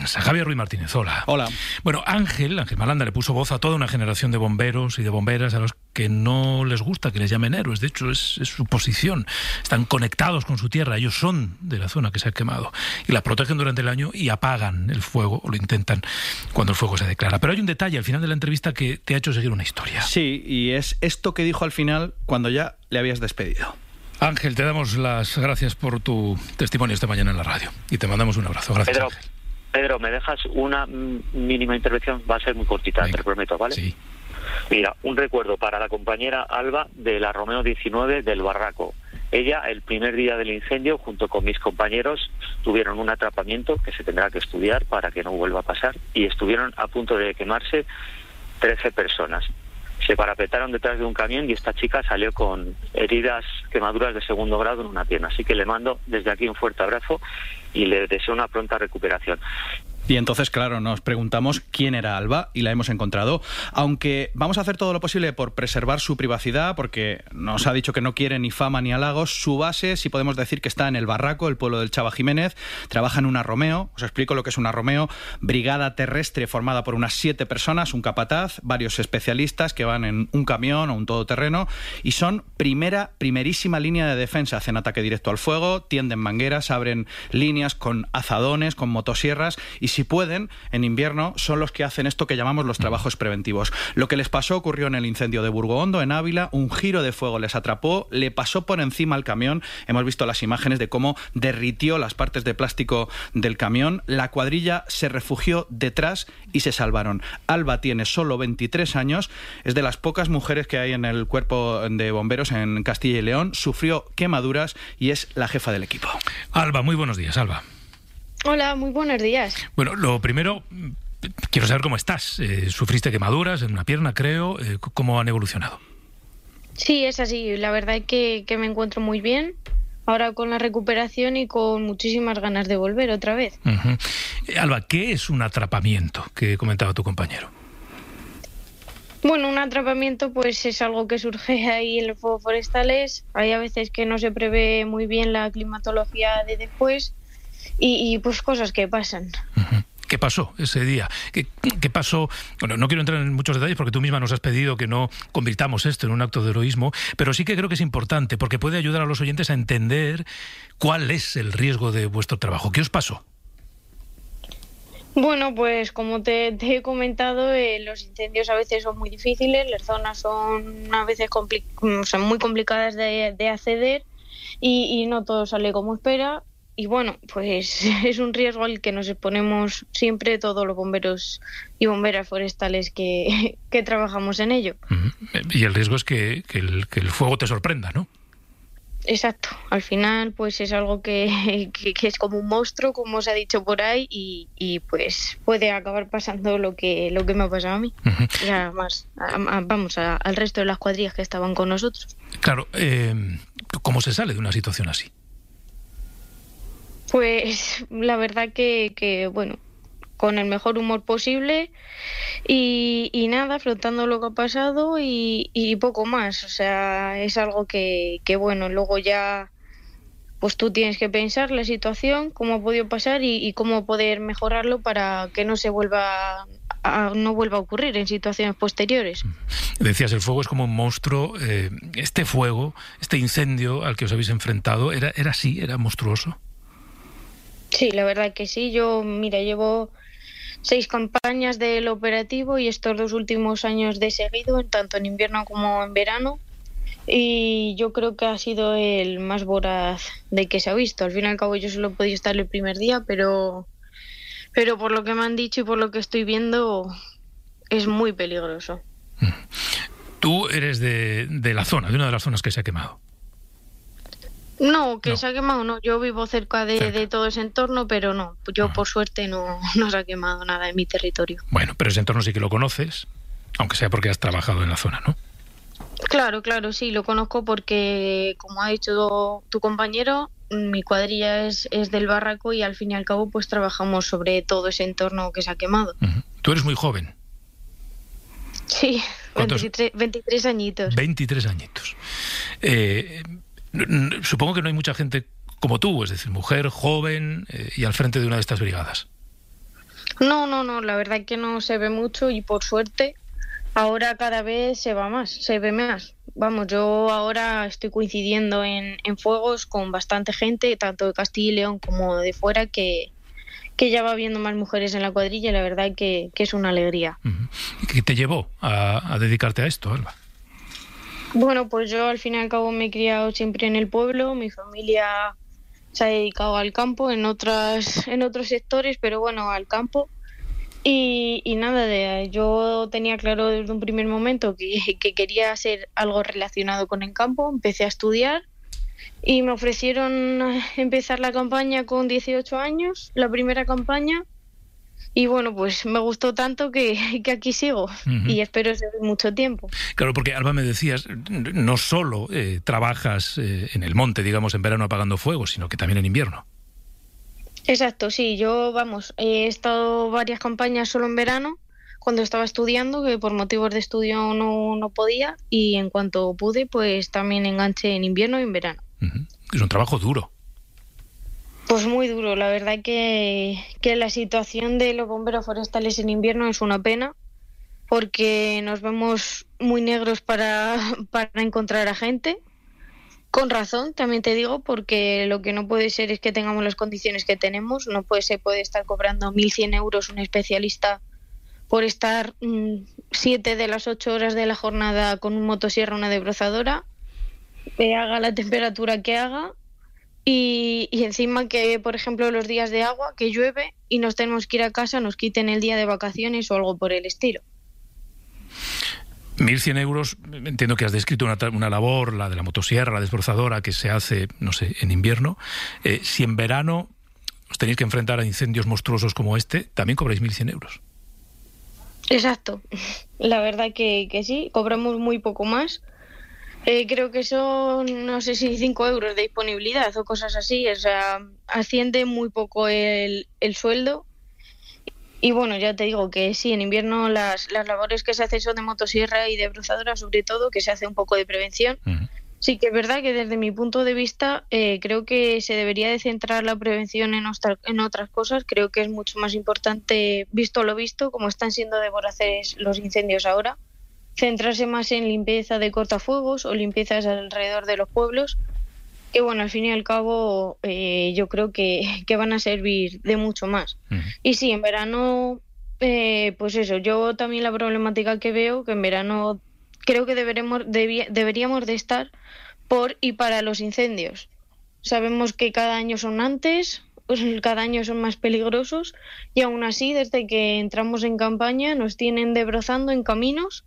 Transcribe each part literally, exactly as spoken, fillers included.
prensa. Javier Ruiz Martínez, hola. Hola. Bueno, Ángel, Ángel Malanda le puso voz a toda una generación de bomberos y de bomberas a los que no les gusta que les llamen héroes. De hecho, es, es su posición. Están conectados con su tierra. Ellos son de la zona que se ha quemado. Y la protegen durante el año y apagan el fuego, o lo intentan cuando el fuego se declara. Pero hay un detalle al final de la entrevista que te ha hecho seguir una historia. Sí, y es esto que dijo al final cuando ya le habías despedido. Ángel, te damos las gracias por tu testimonio esta mañana en la radio. Y te mandamos un abrazo. Gracias, Pedro, Ángel. Pedro, ¿me dejas una mínima intervención? Va a ser muy cortita, Venga. Te lo prometo, ¿vale? Sí. Mira, un recuerdo para la compañera Alba de la Romeo diecinueve del Barraco. Ella, el primer día del incendio, junto con mis compañeros, tuvieron un atrapamiento que se tendrá que estudiar para que no vuelva a pasar, y estuvieron a punto de quemarse trece personas. Se parapetaron detrás de un camión y esta chica salió con heridas, quemaduras de segundo grado en una pierna. Así que le mando desde aquí un fuerte abrazo y le deseo una pronta recuperación. Y entonces, claro, nos preguntamos quién era Alba y la hemos encontrado, aunque vamos a hacer todo lo posible por preservar su privacidad, porque nos ha dicho que no quiere ni fama ni halagos. Su base, si podemos decir, que está en el Barraco, el pueblo del Chava Jiménez. Trabaja en una Romeo. Os explico lo que es una Romeo. Brigada terrestre formada por unas siete personas, un capataz, varios especialistas que van en un camión o un todoterreno, y son primera, primerísima línea de defensa. Hacen ataque directo al fuego, tienden mangueras, abren líneas con azadones, con motosierras, y si pueden, en invierno, son los que hacen esto que llamamos los trabajos preventivos. Lo que les pasó ocurrió en el incendio de Burgohondo, en Ávila. Un giro de fuego les atrapó, le pasó por encima al camión. Hemos visto las imágenes de cómo derritió las partes de plástico del camión. La cuadrilla se refugió detrás y se salvaron. Alba tiene solo veintitrés años, es de las pocas mujeres que hay en el cuerpo de bomberos en Castilla y León. Sufrió quemaduras y es la jefa del equipo. Alba, muy buenos días, Alba. Hola, muy buenos días. Bueno, lo primero, quiero saber cómo estás. Eh, sufriste quemaduras en una pierna, creo. Eh, ¿Cómo han evolucionado? Sí, es así. La verdad es que, que me encuentro muy bien. Ahora con la recuperación y con muchísimas ganas de volver otra vez. Uh-huh. Eh, Alba, ¿qué es un atrapamiento que comentaba tu compañero? Bueno, un atrapamiento pues es algo que surge ahí en los fuegos forestales. Hay a veces que no se prevé muy bien la climatología de después. Y, y pues cosas que pasan. Uh-huh. ¿Qué pasó ese día? ¿Qué, qué pasó? Bueno, no quiero entrar en muchos detalles porque tú misma nos has pedido que no convirtamos esto en un acto de heroísmo, pero sí que creo que es importante porque puede ayudar a los oyentes a entender cuál es el riesgo de vuestro trabajo. ¿Qué os pasó? Bueno, pues como te, te he comentado, eh, los incendios a veces son muy difíciles, las zonas son a veces compli- o sea, muy complicadas de, de acceder y, y no todo sale como espera. Y bueno, pues es un riesgo al que nos exponemos siempre todos los bomberos y bomberas forestales que, que trabajamos en ello. Uh-huh. Y el riesgo es que, que, el, que el fuego te sorprenda, ¿no? Exacto. Al final, pues es algo que, que, que es como un monstruo, como os ha dicho por ahí, y, y pues puede acabar pasando lo que lo que me ha pasado a mí. Uh-huh. Y además, a, a, vamos, a, al resto de las cuadrillas que estaban con nosotros. Claro. Eh, ¿Cómo se sale de una situación así? Pues la verdad que, que, bueno, con el mejor humor posible y, y nada, afrontando lo que ha pasado y, y poco más. O sea, es algo que, que, bueno, luego ya pues tú tienes que pensar la situación, cómo ha podido pasar y, y cómo poder mejorarlo para que no se vuelva a, no vuelva a ocurrir en situaciones posteriores. Decías, el fuego es como un monstruo. Eh, este fuego, este incendio al que os habéis enfrentado, ¿era, era así? ¿Era monstruoso? Sí, la verdad que sí. Yo, mira, llevo seis campañas del operativo y estos dos últimos años de seguido, tanto en invierno como en verano. Y yo creo que ha sido el más voraz de que se ha visto. Al fin y al cabo yo solo he podido estar el primer día, pero, pero por lo que me han dicho y por lo que estoy viendo, es muy peligroso. Tú eres de, de la zona, de una de las zonas que se ha quemado. No, que no. se ha quemado, no. Yo vivo cerca de, cerca de todo ese entorno, pero no. Yo, ah. por suerte, no, no se ha quemado nada en mi territorio. Bueno, pero ese entorno sí que lo conoces, aunque sea porque has trabajado en la zona, ¿no? Claro, claro, sí, lo conozco porque, como ha dicho tu compañero, mi cuadrilla es, es del Barraco y al fin y al cabo pues trabajamos sobre todo ese entorno que se ha quemado. Uh-huh. Tú eres muy joven. Sí, veintitrés, veintitrés añitos. veintitrés añitos. Eh... Supongo que no hay mucha gente como tú, es decir, mujer, joven eh, y al frente de una de estas brigadas. No, no, no, la verdad es que no se ve mucho y por suerte ahora cada vez se va más, se ve más. Vamos, yo ahora estoy coincidiendo en, en fuegos con bastante gente, tanto de Castilla y León como de fuera, que, que ya va viendo más mujeres en la cuadrilla y la verdad es que, que es una alegría. Uh-huh. ¿Qué te llevó a, a dedicarte a esto, Alba? Bueno, pues yo al fin y al cabo me he criado siempre en el pueblo, mi familia se ha dedicado al campo en otras en otros sectores, pero bueno, al campo. Y, y nada, de, yo tenía claro desde un primer momento que, que quería hacer algo relacionado con el campo, empecé a estudiar y me ofrecieron empezar la campaña con dieciocho años, la primera campaña. Y bueno, pues me gustó tanto que, que aquí sigo uh-huh. y espero seguir mucho tiempo. Claro, porque Alba, me decías, no solo eh, trabajas eh, en el monte, digamos, en verano apagando fuegos, sino que también en invierno. Exacto, sí. Yo, vamos, he estado varias campañas solo en verano, cuando estaba estudiando, que por motivos de estudio no, no podía, y en cuanto pude, pues también enganché en invierno y en verano. Uh-huh. Es un trabajo duro. Pues muy duro, la verdad que, que la situación de los bomberos forestales en invierno es una pena, porque nos vemos muy negros para, para encontrar a gente, con razón, también te digo, porque lo que no puede ser es que tengamos las condiciones que tenemos, no puede ser, puede estar cobrando mil cien euros un especialista por estar mmm, siete de las ocho horas de la jornada con un motosierra, una desbrozadora, que haga la temperatura que haga. Y, y encima que, por ejemplo, los días de agua, que llueve y nos tenemos que ir a casa, nos quiten el día de vacaciones o algo por el estilo. mil cien euros, entiendo que has descrito una, una labor, la de la motosierra, la desbrozadora, que se hace, no sé, en invierno. Eh, si en verano os tenéis que enfrentar a incendios monstruosos como este, también cobráis mil cien euros. Exacto. La verdad que, que sí, cobramos muy poco más. Eh, creo que son, no sé si cinco euros de disponibilidad o cosas así, o sea, asciende muy poco el, el sueldo. Y bueno, ya te digo que sí, en invierno las, las labores que se hacen son de motosierra y de brozadora, sobre todo, que se hace un poco de prevención. Uh-huh. Sí que es verdad que desde mi punto de vista eh, creo que se debería de centrar la prevención en, ostra, en otras cosas. Creo que es mucho más importante, visto lo visto, como están siendo de voraces los incendios ahora, centrarse más en limpieza de cortafuegos o limpiezas alrededor de los pueblos, que bueno, al fin y al cabo eh, yo creo que, que van a servir de mucho más. Uh-huh. Y sí, en verano, eh, pues eso, yo también la problemática que veo, que en verano creo que deberemos, debí, deberíamos de estar por y para los incendios. Sabemos que cada año son antes, pues cada año son más peligrosos, y aún así, desde que entramos en campaña, nos tienen debrozando en caminos.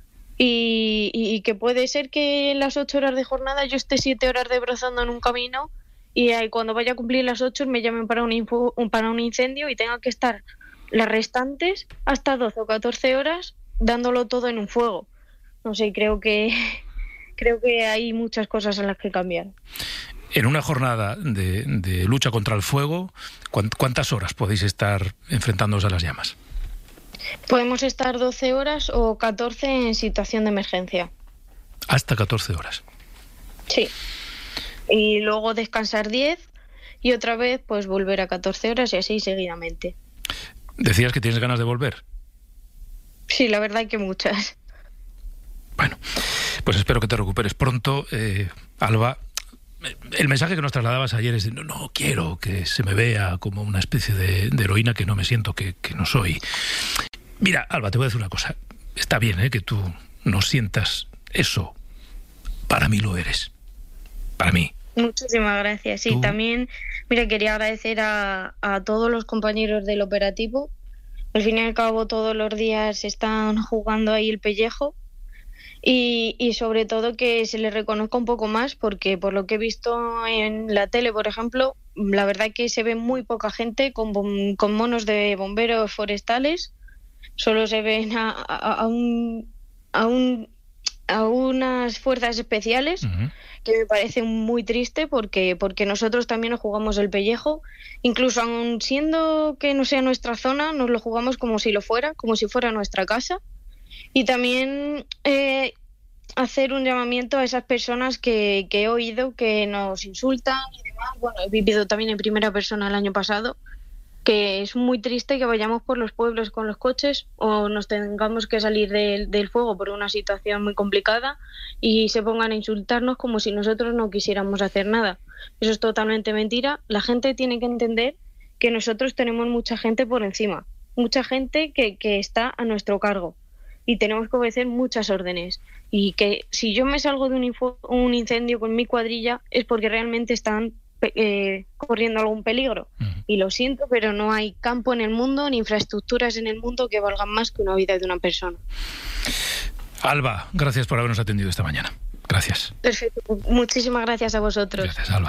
Y, y que puede ser que en las ocho horas de jornada yo esté siete horas desbrozando en un camino y cuando vaya a cumplir las ocho me llamen para un, info, para un incendio y tenga que estar las restantes hasta doce o catorce horas dándolo todo en un fuego. No sé, creo que creo que hay muchas cosas en las que cambiar. En una jornada de, de lucha contra el fuego, ¿cuántas horas podéis estar enfrentándoos a las llamas? Podemos estar doce horas o catorce en situación de emergencia. ¿Hasta catorce horas? Sí. Y luego descansar diez y otra vez pues volver a catorce horas y así seguidamente. ¿Decías que tienes ganas de volver? Sí, la verdad que muchas. Bueno, pues espero que te recuperes pronto, eh, Alba. El mensaje que nos trasladabas ayer es de no, no quiero que se me vea como una especie de, de heroína que no me siento, que, que no soy. Mira, Alba, te voy a decir una cosa. Está bien, ¿eh?, que tú no sientas eso. Para mí lo eres. Para mí. Muchísimas gracias. Sí, ¿tú? También, mira, quería agradecer a, a todos los compañeros del operativo. Al fin y al cabo, todos los días están jugando ahí el pellejo. Y, y sobre todo que se les reconozca un poco más, porque por lo que he visto en la tele, por ejemplo, la verdad que se ve muy poca gente con, con monos de bomberos forestales. Solo se ven a, a, a, un, a, un, a unas fuerzas especiales, uh-huh. que me parece muy triste porque, porque nosotros también nos jugamos el pellejo. Incluso aun siendo que no sea nuestra zona, nos lo jugamos como si lo fuera, como si fuera nuestra casa. Y también eh, hacer un llamamiento a esas personas que, que he oído que nos insultan y demás. Bueno, he vivido también en primera persona el año pasado, que es muy triste que vayamos por los pueblos con los coches o nos tengamos que salir del, del fuego por una situación muy complicada y se pongan a insultarnos como si nosotros no quisiéramos hacer nada. Eso es totalmente mentira. La gente tiene que entender que nosotros tenemos mucha gente por encima, mucha gente que, que está a nuestro cargo y tenemos que obedecer muchas órdenes. Y que si yo me salgo de un, info, un incendio con mi cuadrilla es porque realmente están Eh, corriendo algún peligro. Uh-huh. Y lo siento, pero no hay campo en el mundo ni infraestructuras en el mundo que valgan más que una vida de una persona. Alba, gracias por habernos atendido esta mañana. Gracias. Perfecto. Muchísimas gracias a vosotros. Gracias, Alba.